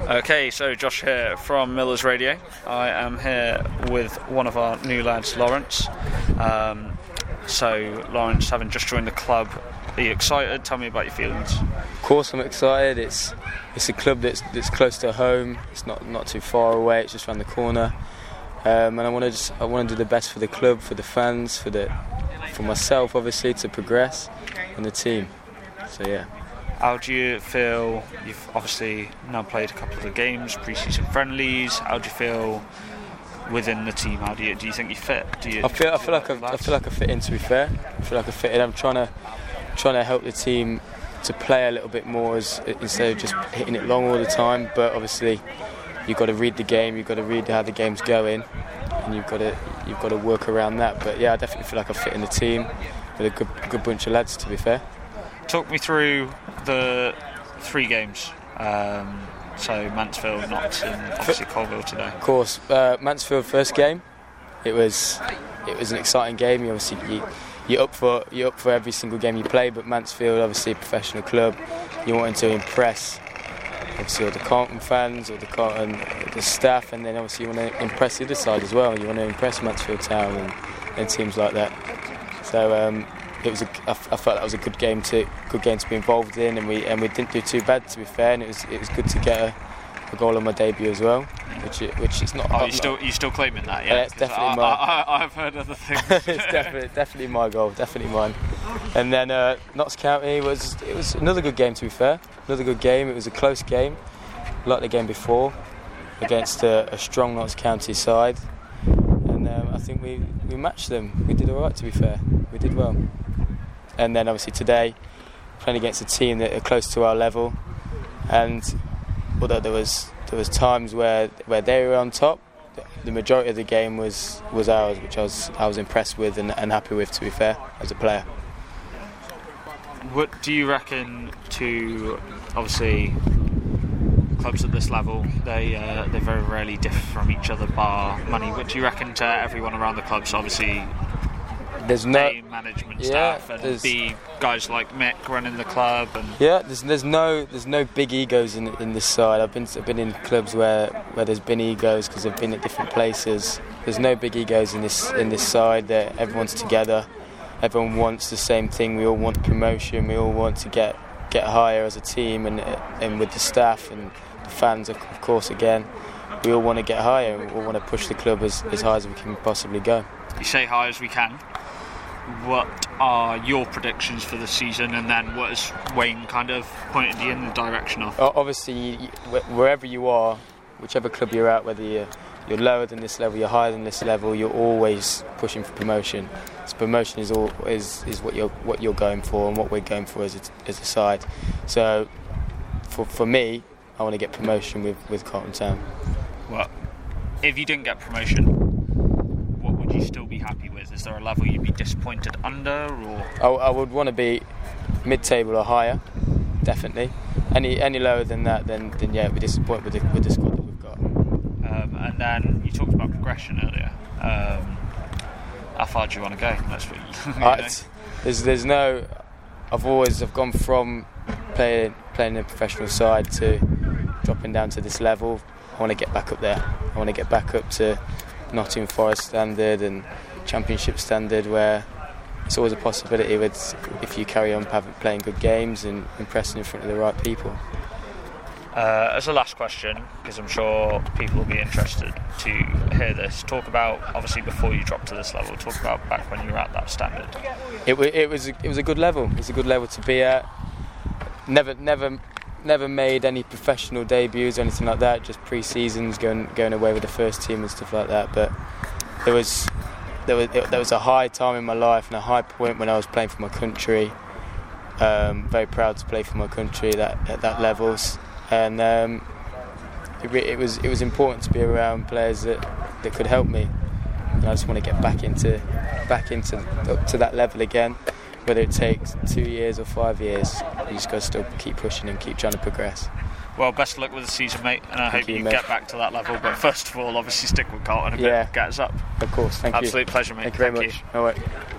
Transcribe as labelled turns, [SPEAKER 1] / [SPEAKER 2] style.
[SPEAKER 1] Okay, so Josh here from Millers Radio. I am here with one of our new lads, Lawrence. So Lawrence, having just joined the club, are you excited? Tell me about your feelings.
[SPEAKER 2] Of course I'm excited. It's a club that's close to home. It's not too far away. It's just around the corner. And I want to do the best for the club, for the fans, for myself, obviously, to progress, and the team. So yeah.
[SPEAKER 1] How do you feel? You've obviously now played a couple of the games, pre-season friendlies. How do you feel within the team? How do you think you fit?
[SPEAKER 2] I feel like I fit in. To be fair, I feel like I fit in. I'm trying to help the team to play a little bit more instead of just hitting it long all the time. But obviously, you've got to read the game. You've got to read how the game's going, and you've got to work around that. But yeah, I definitely feel like I fit in the team with a good bunch of lads. To be fair.
[SPEAKER 1] Talk me through the 3 games. So Mansfield, Notts, and obviously Colville today.
[SPEAKER 2] Of course, Mansfield first game. It was an exciting game. You're up for every single game you play. But Mansfield, obviously a professional club, you wanted to impress obviously all the Carlton fans, all the staff, and then obviously you want to impress the other side as well. You want to impress Mansfield Town and teams like that. So. I felt that was a good game to be involved in, and we didn't do too bad, to be fair. And it was good to get a goal on my debut as well, which is not.
[SPEAKER 1] Oh, you still claiming that? Yeah,
[SPEAKER 2] it's definitely mine.
[SPEAKER 1] I've heard other things.
[SPEAKER 2] It's definitely my goal, definitely mine. And then Notts County it was another good game, to be fair. Another good game. It was a close game, like the game before, against a strong Notts County side. And I think we matched them. We did all right, to be fair. We did well. And then obviously today, playing against a team that are close to our level, and although there was times where they were on top, the majority of the game was ours, which I was impressed with and happy with, to be fair, as a player.
[SPEAKER 1] What do you reckon to, obviously, clubs at this level, they very rarely differ from each other bar money. What do you reckon to everyone around the club? So obviously
[SPEAKER 2] there's
[SPEAKER 1] management staff and B, guys like Mick running the club, and
[SPEAKER 2] there's no big egos in this side. I've been in clubs where there's been egos because I've been at different places. There's no big egos in this side. That everyone's together. Everyone wants the same thing. We all want promotion. We all want to get higher as a team, and with the staff and the fans, of course. Again, we all want to get higher. We all want to push the club as high as we can possibly go.
[SPEAKER 1] You say high as we can. What are your predictions for the season, and then what has Wayne kind of pointed you in the direction of?
[SPEAKER 2] Obviously, wherever you are, whichever club you're at, whether you're lower than this level, you're higher than this level, you're always pushing for promotion. So promotion is what you're going for, and what we're going for as a side. So for me, I want to get promotion with Carlton Town.
[SPEAKER 1] Well, if you didn't get promotion, what would you still be happy with? Is there a level you'd be disappointed under, or?
[SPEAKER 2] I would want to be mid-table or higher, definitely. Any lower than that, then yeah, we're disappointed with the squad that we've got.
[SPEAKER 1] And then you talked about progression earlier. How far do you want to go?
[SPEAKER 2] There's no. I've gone from playing a professional side to dropping down to this level. I want to get back up there. I want to get back up to Nottingham Forest standard and Championship standard, where it's always a possibility if you carry on playing good games and impressing in front of the right people.
[SPEAKER 1] As a last question, because I'm sure people will be interested to hear this, talk about, obviously before you dropped to this level, talk about back when you were at that standard. It
[SPEAKER 2] was a good level. It's a good level to be at. Never made any professional debuts or anything like that. Just pre-seasons, going away with the first team and stuff like that. But there was a high time in my life and a high point when I was playing for my country. Very proud to play for my country at that levels. And it was important to be around players that could help me. And I just want to get back into up to that level again, whether it takes 2 years or 5 years. You just got to still keep pushing and keep trying to progress.
[SPEAKER 1] Well, best of luck with the season, mate, and I hope you get back to that level. But first of all, obviously stick with Carlton a bit, get us up.
[SPEAKER 2] Of course, thank you.
[SPEAKER 1] Absolute pleasure, mate.
[SPEAKER 2] Thank you very much. All right.